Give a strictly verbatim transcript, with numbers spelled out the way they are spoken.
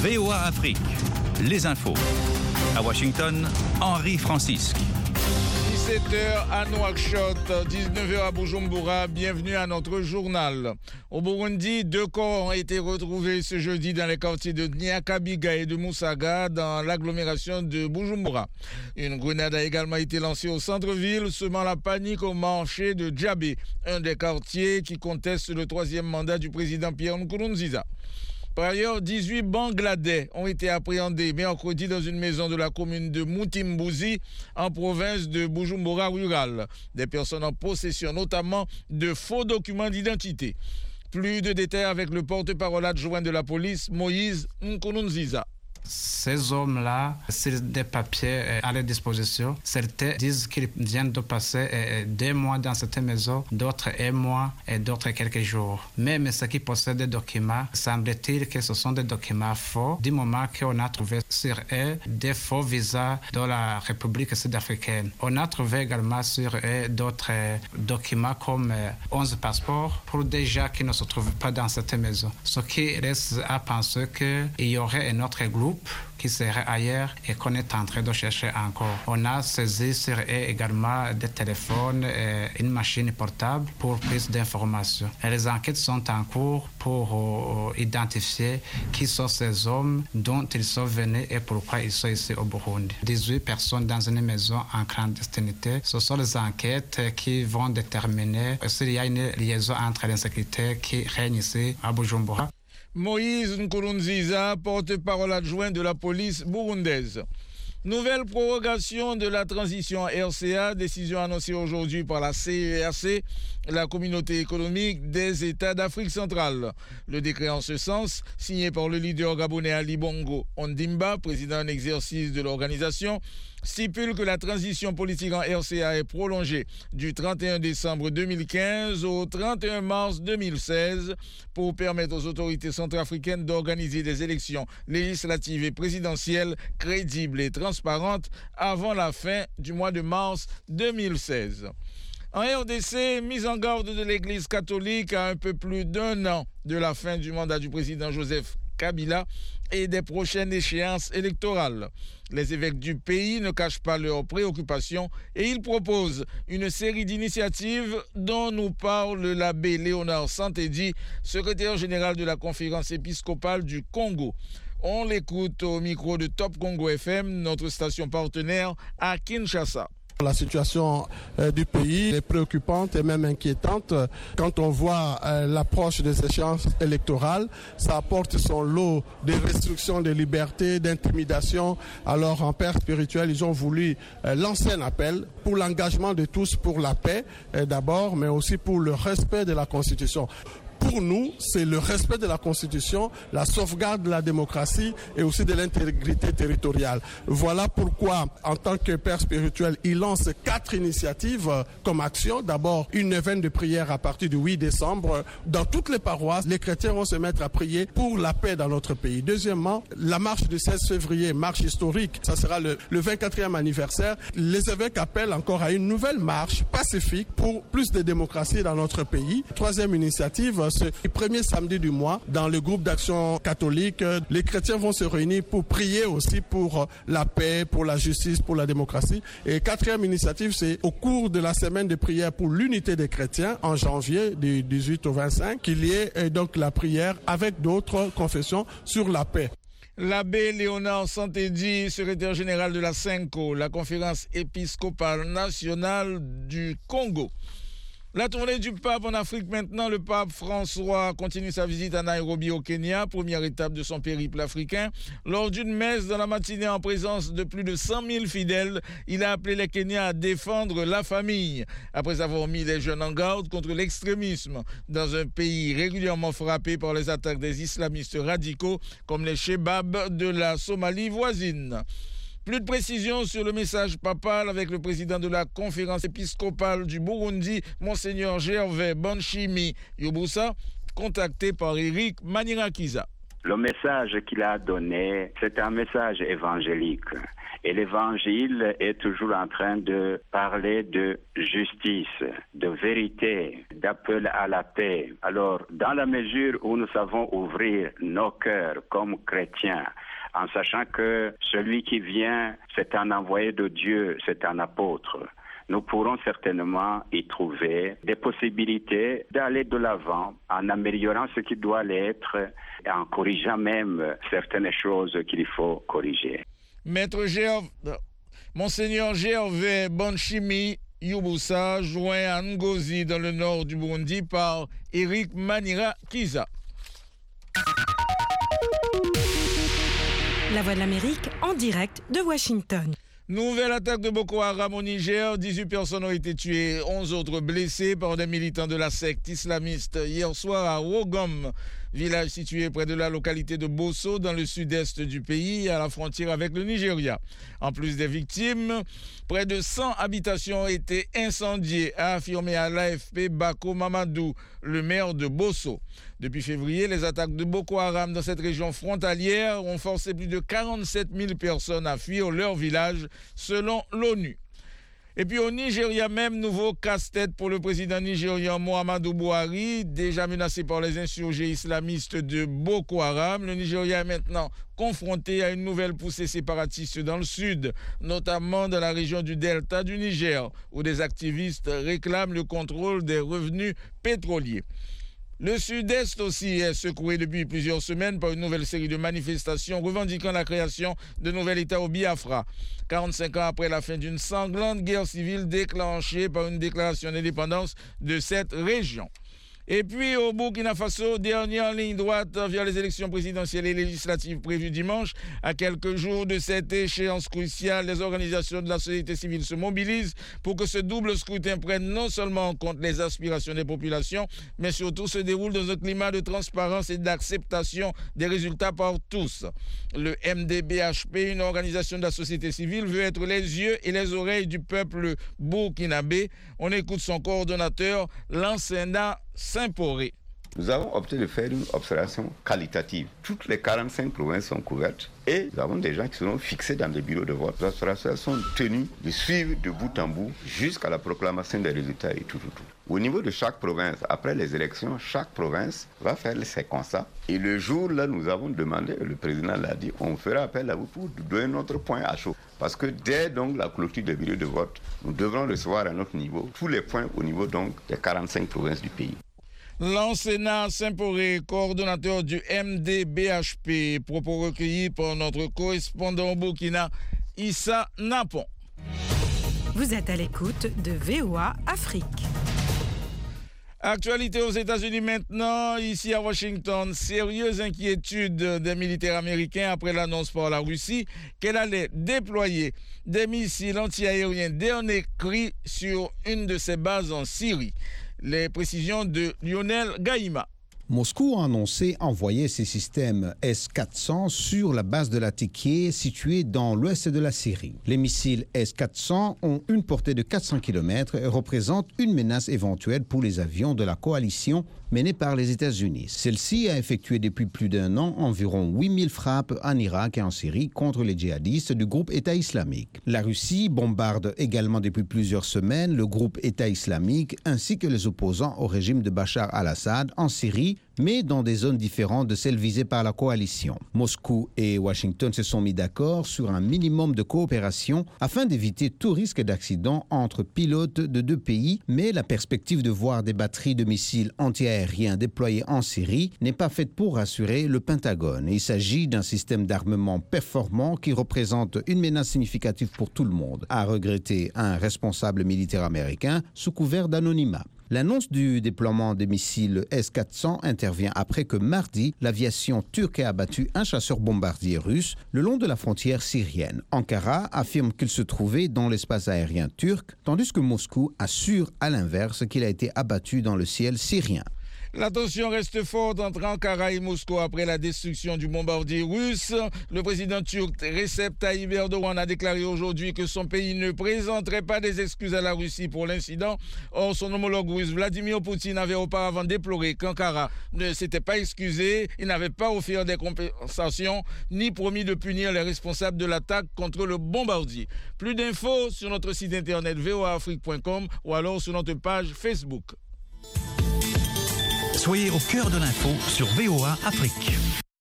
V O A Afrique, les infos. À Washington, Henri Francisque. dix-sept heures à Nouakchott, dix-neuf heures à Bujumbura, bienvenue à notre journal. Au Burundi, deux corps ont été retrouvés ce jeudi dans les quartiers de Nyakabiga et de Moussaga, dans l'agglomération de Bujumbura. Une grenade a également été lancée au centre-ville, semant la panique au marché de Djabé, un des quartiers qui conteste le troisième mandat du président Pierre Nkurunziza. Par ailleurs, dix-huit Bangladais ont été appréhendés mercredi dans une maison de la commune de Mutimbouzi, en province de Bujumbura rural. Des personnes en possession notamment de faux documents d'identité. Plus de détails avec le porte-parole adjoint de la police, Moïse Nkurunziza. Ces hommes-là, sur des papiers à leur disposition, certains disent qu'ils viennent de passer deux mois dans cette maison, d'autres un mois et d'autres quelques jours. Même ceux qui possèdent des documents, semble-t-il que ce sont des documents faux, du moment qu'on a trouvé sur eux des faux visas de la République sud-africaine. On a trouvé également sur eux d'autres documents comme onze passeports pour des gens qui ne se trouvent pas dans cette maison. Ce qui reste à penser qu'il y aurait un autre groupe qui serait ailleurs et qu'on est en train de chercher encore. On a saisi sur eux également des téléphones et une machine portable pour plus d'informations. Et les enquêtes sont en cours pour euh, identifier qui sont ces hommes, dont ils sont venus et pourquoi ils sont ici au Burundi. dix-huit personnes dans une maison en clandestinité. Ce sont les enquêtes qui vont déterminer s'il y a une liaison entre l'insécurité qui règne ici à Bujumbura. Moïse Nkurunziza, porte-parole adjoint de la police burundaise. Nouvelle prorogation de la transition R C A, décision annoncée aujourd'hui par la C E A C, la communauté économique des États d'Afrique centrale. Le décret en ce sens, signé par le leader gabonais Ali Bongo Ondimba, président en exercice de l'organisation, stipule que la transition politique en R C A est prolongée du trente et un décembre deux mille quinze au trente et un mars deux mille seize pour permettre aux autorités centrafricaines d'organiser des élections législatives et présidentielles crédibles et transparentes avant la fin du mois de mars deux mille seize. En R D C, mise en garde de l'Église catholique à un peu plus d'un an de la fin du mandat du président Joseph Kabila et des prochaines échéances électorales. Les évêques du pays ne cachent pas leurs préoccupations et ils proposent une série d'initiatives dont nous parle l'abbé Léonard Santédi, secrétaire général de la conférence épiscopale du Congo. On l'écoute au micro de Top Congo F M, notre station partenaire à Kinshasa. La situation euh, du pays est préoccupante et même inquiétante. Quand on voit euh, l'approche des échéances électorales, ça apporte son lot de restrictions de liberté, d'intimidation. Alors en père spirituel, ils ont voulu euh, lancer un appel pour l'engagement de tous pour la paix euh, d'abord, mais aussi pour le respect de la Constitution. Pour nous, c'est le respect de la Constitution, la sauvegarde de la démocratie et aussi de l'intégrité territoriale. Voilà pourquoi, en tant que père spirituel, il lance quatre initiatives comme action. D'abord, une neuvaine de prière à partir du huit décembre. Dans toutes les paroisses, les chrétiens vont se mettre à prier pour la paix dans notre pays. Deuxièmement, la marche du seize février, marche historique, ça sera le, le vingt-quatrième anniversaire. Les évêques appellent encore à une nouvelle marche pacifique pour plus de démocratie dans notre pays. Troisième initiative, ce premier samedi du mois, dans le groupe d'action catholique, les chrétiens vont se réunir pour prier aussi pour la paix, pour la justice, pour la démocratie. Et quatrième initiative, c'est au cours de la semaine de prière pour l'unité des chrétiens, en janvier, du dix-huit au vingt-cinq, qu'il y ait donc la prière avec d'autres confessions sur la paix. L'abbé Léonard Santédi, secrétaire général de la CENCO, la conférence épiscopale nationale du Congo. La tournée du pape en Afrique maintenant, le pape François continue sa visite à Nairobi au Kenya, première étape de son périple africain. Lors d'une messe dans la matinée en présence de plus de cent mille fidèles, il a appelé les Kenyans à défendre la famille. Après avoir mis les jeunes en garde contre l'extrémisme dans un pays régulièrement frappé par les attaques des islamistes radicaux comme les Chebabs de la Somalie voisine. Plus de précisions sur le message papal avec le président de la conférence épiscopale du Burundi, Monseigneur Gervais Banshimi Yobusa, contacté par Eric Manirakiza. Le message qu'il a donné, c'est un message évangélique. Et l'évangile est toujours en train de parler de justice, de vérité, d'appel à la paix. Alors, dans la mesure où nous savons ouvrir nos cœurs comme chrétiens, en sachant que celui qui vient, c'est un envoyé de Dieu, c'est un apôtre, nous pourrons certainement y trouver des possibilités d'aller de l'avant en améliorant ce qui doit l'être et en corrigeant même certaines choses qu'il faut corriger. Maître Gerv... Monseigneur Gervais Bonchimi Yubusa, joint à Ngozi dans le nord du Burundi par Eric Manira Kiza. La Voix de l'Amérique en direct de Washington. Nouvelle attaque de Boko Haram au Niger. dix-huit personnes ont été tuées, onze autres blessées par des militants de la secte islamiste hier soir à Wogom, village situé près de la localité de Bosso dans le sud-est du pays, à la frontière avec le Nigeria. En plus des victimes, près de cent habitations ont été incendiées, a affirmé à l'A F P Bako Mamadou, le maire de Bosso. Depuis février, les attaques de Boko Haram dans cette région frontalière ont forcé plus de quarante-sept mille personnes à fuir leur village, selon l'ONU. Et puis au Nigeria même, nouveau casse-tête pour le président nigérian Muhammadu Buhari, déjà menacé par les insurgés islamistes de Boko Haram. Le Nigeria est maintenant confronté à une nouvelle poussée séparatiste dans le sud, notamment dans la région du delta du Niger, où des activistes réclament le contrôle des revenus pétroliers. Le sud-est aussi est secoué depuis plusieurs semaines par une nouvelle série de manifestations revendiquant la création de nouvel État au Biafra. quarante-cinq ans après la fin d'une sanglante guerre civile déclenchée par une déclaration d'indépendance de cette région. Et puis au Burkina Faso, dernière ligne droite vers les élections présidentielles et législatives prévues dimanche. À quelques jours de cette échéance cruciale, les organisations de la société civile se mobilisent pour que ce double scrutin prenne non seulement en compte les aspirations des populations, mais surtout se déroule dans un climat de transparence et d'acceptation des résultats par tous. Le M D B H P, une organisation de la société civile, veut être les yeux et les oreilles du peuple burkinabé. On écoute son coordonnateur, Lansana Saint-Poré. Nous avons opté de faire une observation qualitative. Toutes les quarante-cinq provinces sont couvertes et nous avons des gens qui seront fixés dans des bureaux de vote. Les observateurs sont tenus de suivre de bout en bout jusqu'à la proclamation des résultats et tout, tout, tout. Au niveau de chaque province, après les élections, chaque province va faire ses constats. Et le jour là, nous avons demandé, le président l'a dit, on fera appel à vous pour donner notre point à chaud. Parce que dès donc la clôture des bureaux de vote, nous devrons recevoir à notre niveau tous les points au niveau donc des quarante-cinq provinces du pays. Lansana Saint-Poré, coordonnateur du M D B H P, propos recueillis par notre correspondant au Burkina, Issa Napon. Vous êtes à l'écoute de V O A Afrique. Actualité aux États-Unis maintenant, ici à Washington, sérieuse inquiétude des militaires américains après l'annonce par la Russie qu'elle allait déployer des missiles antiaériens dernier cri sur une de ses bases en Syrie. Les précisions de Lionel Gaïma. Moscou a annoncé envoyer ses systèmes S quatre cents sur la base de Latakia située dans l'ouest de la Syrie. Les missiles S quatre cents ont une portée de quatre cents kilomètres et représentent une menace éventuelle pour les avions de la coalition menée par les États-Unis. Celle-ci a effectué depuis plus d'un an environ huit mille frappes en Irak et en Syrie contre les djihadistes du groupe État islamique. La Russie bombarde également depuis plusieurs semaines le groupe État islamique ainsi que les opposants au régime de Bachar al-Assad en Syrie, mais dans des zones différentes de celles visées par la coalition. Moscou et Washington se sont mis d'accord sur un minimum de coopération afin d'éviter tout risque d'accident entre pilotes de deux pays, mais la perspective de voir des batteries de missiles antiaériens déployées en Syrie n'est pas faite pour rassurer le Pentagone. Il s'agit d'un système d'armement performant qui représente une menace significative pour tout le monde, a regretté un responsable militaire américain sous couvert d'anonymat. L'annonce du déploiement des missiles S quatre cents intervient après que mardi, l'aviation turque a abattu un chasseur-bombardier russe le long de la frontière syrienne. Ankara affirme qu'il se trouvait dans l'espace aérien turc, tandis que Moscou assure à l'inverse qu'il a été abattu dans le ciel syrien. La tension reste forte entre Ankara et Moscou après la destruction du bombardier russe. Le président turc Recep Tayyip Erdogan a déclaré aujourd'hui que son pays ne présenterait pas des excuses à la Russie pour l'incident. Or, son homologue russe Vladimir Poutine avait auparavant déploré qu'Ankara ne s'était pas excusé, il n'avait pas offert des compensations ni promis de punir les responsables de l'attaque contre le bombardier. Plus d'infos sur notre site internet v o a afrique point com ou alors sur notre page Facebook. Soyez au cœur de l'info sur V O A Afrique.